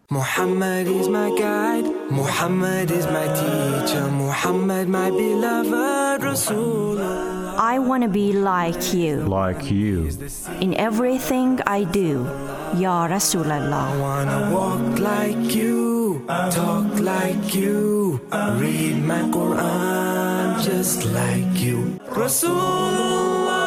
Muhammad is my guide, Muhammad is my teacher, Muhammad my beloved Rasulullah. I want to be like you. Like you. In everything I do, Ya Rasulallah. I wanna walk like you, talk like you, read my Quran just like you, Rasulullah.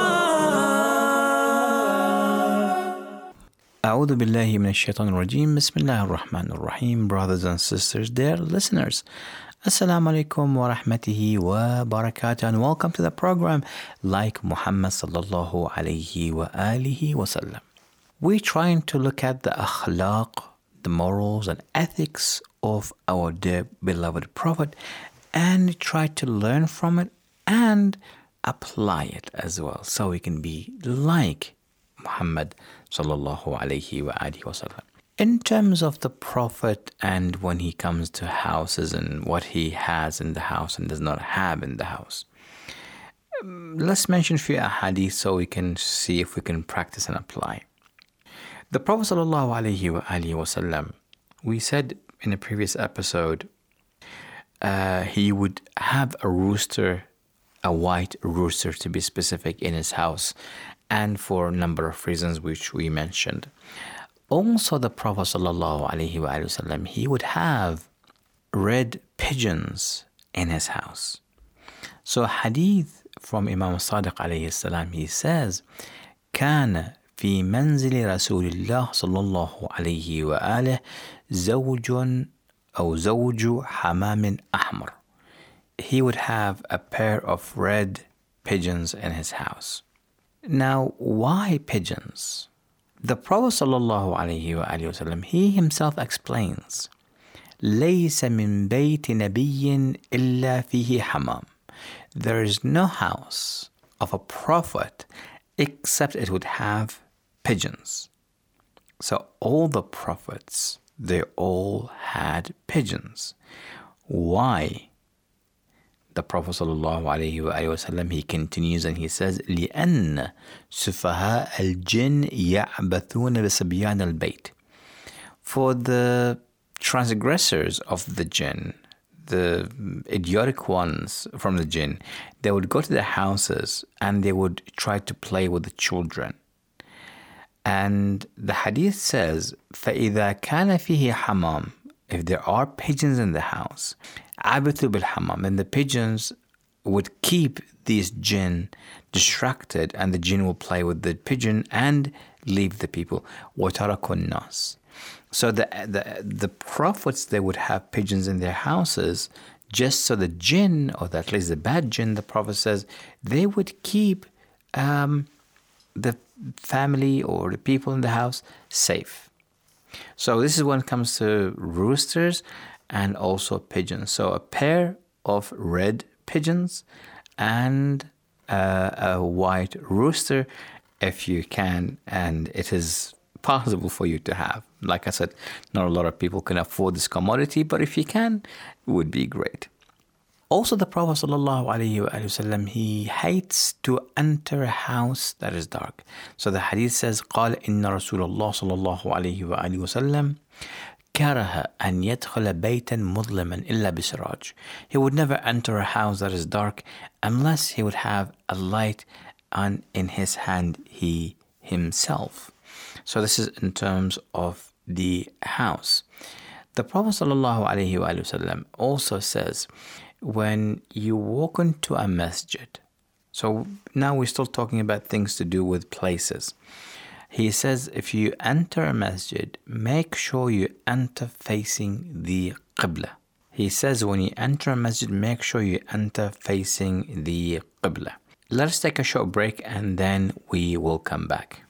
أعوذ بالله من الشيطان الرجيم. بسم الله الرحمن الرحيم. Brothers and sisters, dear listeners, Assalamu alaikum wa rahmatihi wa barakatuh, and welcome to the program Like Muhammad sallallahu alayhi wa alihi wa sallam. We're trying to look at the akhlaq, the morals and ethics of our dear beloved Prophet and try to learn from it and apply it as well so we can be like Muhammad sallallahu alayhi wa alihi wa sallam. In terms of the Prophet and when he comes to houses and what he has in the house and does not have in the house, let's mention a few ahadith so we can see if we can practice and apply. The Prophet sallallahu alayhi wa alihi wa sallam, we said in a previous episode, he would have a rooster, a white rooster to be specific, in his house, and for a number of reasons which we mentioned. Also, the Prophet ﷺ, he would have red pigeons in his house. So, hadith from Imam Sadiq alayhi salam, he says, كان في منزل رسول الله صلى الله عليه وآله زوج أو زوج حمام أحمر. He would have a pair of red pigeons in his house. Now, why pigeons? The Prophet ﷺ, he himself explains, ليس من بيت نبي إلا فيه حمام. There is no house of a prophet except it would have pigeons. So all the prophets, they all had pigeons. Why? The Prophet ﷺ, he continues and he says, لأن سفهاء الجن يعبثون بصبيان البيت. For the transgressors of the jinn, the idiotic ones from the jinn, they would go to their houses and they would try to play with the children. And the hadith says, فإذا كان فيه حمام, if there are pigeons in the house, عبثوا بالحمام, and the pigeons would keep these jinn distracted, and the jinn will play with the pigeon and leave the people. وَتَرَكُوا النَّاسِ. So the prophets, they would have pigeons in their houses just so the jinn, or at least the bad jinn, the Prophet says, they would keep the family or the people in the house safe. So this is when it comes to roosters and also pigeons. So a pair of red pigeons and a white rooster, if you can, and it is possible for you to have. Like I said, not a lot of people can afford this commodity, but if you can, it would be great. Also, the Prophet ﷺ, he hates to enter a house that is dark. So the hadith says, قال إن رسول الله صلى الله عليه وآله وسلم كره أن يدخل بيتا مظلما إلا بسراج. He would never enter a house that is dark unless he would have a light in his hand, he himself. So this is in terms of the house. The Prophet ﷺ also says, when you walk into a masjid, so now we're still talking about things to do with places. He says, if you enter a masjid, make sure you enter facing the Qibla. He says, when you enter a masjid, make sure you enter facing the Qibla. Let us take a short break and then we will come back.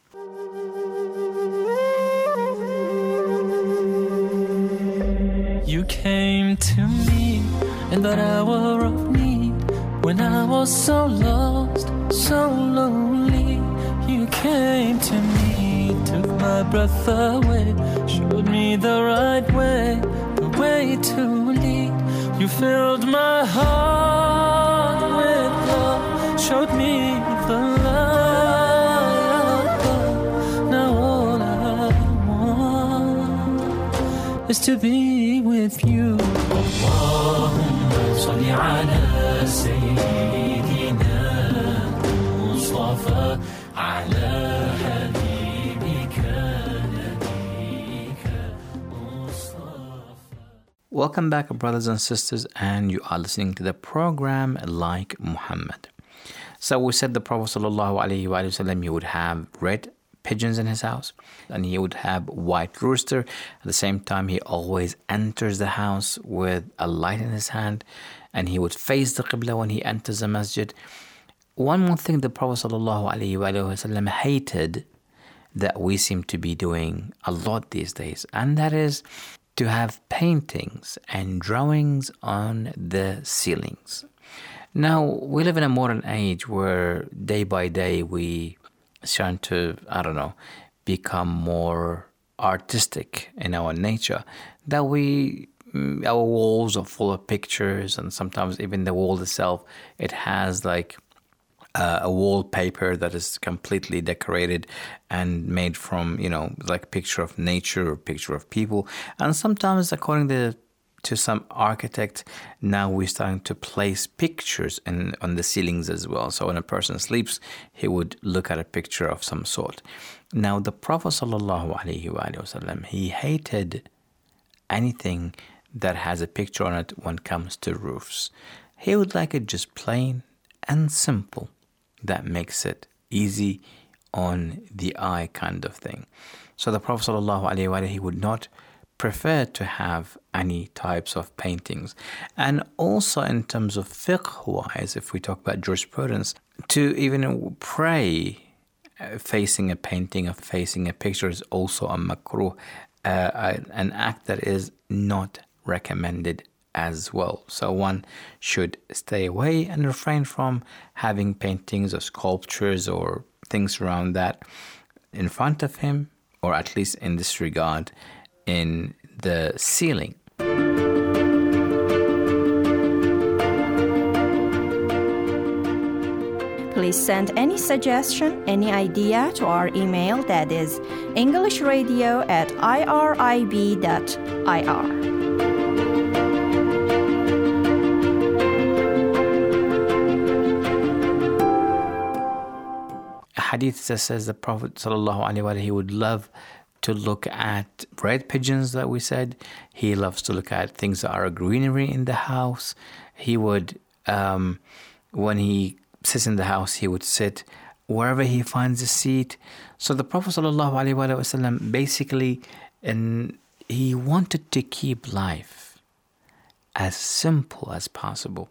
You came to me in that hour of need, when I was so lost, so lonely. You came to me, took my breath away, showed me the right way, the way to lead. You filled my heart with love, showed me the light of love. Now all I want is to be with you. Allahumma salli ala Sayyidina Mustafa ala habibika nabiyyika Mustafa. Welcome back, brothers and sisters, and you are listening to the program Like Muhammad. So we said the Prophet ﷺ, he would have red pigeons in his house, and he would have white rooster. At the same time, he always enters the house with a light in his hand, and he would face the Qibla when he enters the masjid. One more thing the Prophet ﷺ hated that we seem to be doing a lot these days, and that is to have paintings and drawings on the ceilings. Now, we live in a modern age where day by day we trying to, become more artistic in our nature, that our walls are full of pictures, and sometimes even the wall itself, it has like a wallpaper that is completely decorated and made from, like picture of nature or picture of people. And sometimes, according to some architect, now we're starting to place pictures on the ceilings as well. So when a person sleeps, he would look at a picture of some sort. Now, the Prophet ﷺ, he hated anything that has a picture on it when it comes to roofs. He would like it just plain and simple. That makes it easy on the eye kind of thing. So the Prophet ﷺ, he would not prefer to have any types of paintings. And also in terms of fiqh-wise, if we talk about jurisprudence, to even pray facing a painting or facing a picture is also a makruh, an act that is not recommended as well. So one should stay away and refrain from having paintings or sculptures or things around that in front of him, or at least in this regard, in the ceiling. Please send any suggestion, any idea to our email, that is englishradio@irib.ir. A hadith that says the Prophet ﷺ, he would love to look at red pigeons that we said. He loves to look at things that are greenery in the house. He would, when he sits in the house, he would sit wherever he finds a seat. So the Prophet ﷺ basically, he wanted to keep life as simple as possible,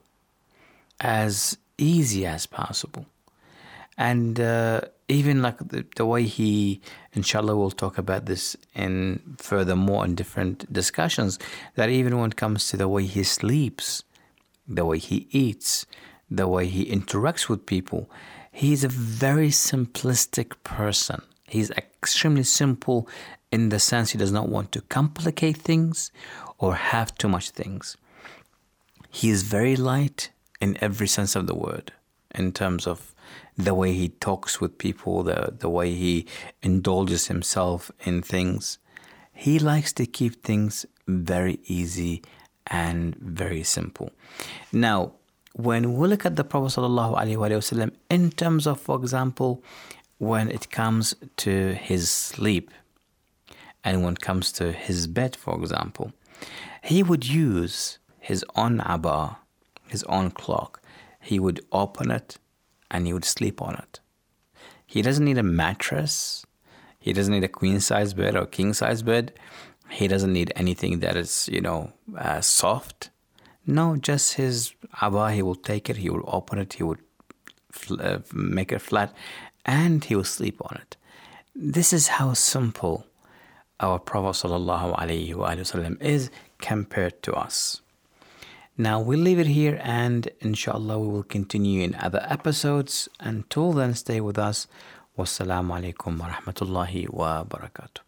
as easy as possible. And even like the way he, inshallah, we'll talk about this in furthermore in different discussions, that even when it comes to the way he sleeps, the way he eats, the way he interacts with people, he's a very simplistic person. He's extremely simple in the sense he does not want to complicate things or have too much things. He is very light in every sense of the word, in terms of the way he talks with people, the way he indulges himself in things. He likes to keep things very easy and very simple. Now, when we look at the Prophet ﷺ in terms of, for example, when it comes to his sleep and when it comes to his bed, for example, he would use his own abba, his own clock. He would open it and he would sleep on it. He doesn't need a mattress. He doesn't need a queen-size bed or king-size bed. He doesn't need anything that is, soft. No, just his abba, he will take it, he will open it, he would make it flat, and he will sleep on it. This is how simple our Prophet ﷺ is compared to us. Now, we'll leave it here, and inshallah we will continue in other episodes. Until then, stay with us. Wassalamu alaikum wa rahmatullahi wa barakatuh.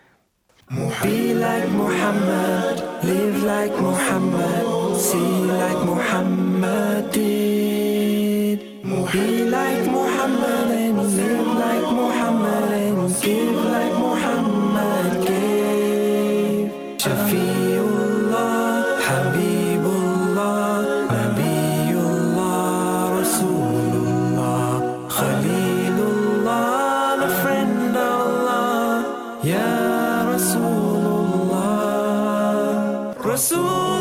Be like Muhammad, live like Muhammad, see like Muhammad did. Be like Muhammad and live like Muhammad and give like Muhammad gave. Shafi Waliullah, Habibullah, Nabiullah, Rasulullah, Khalilullah, the friend of Allah, Ya Rasulullah, Rasul.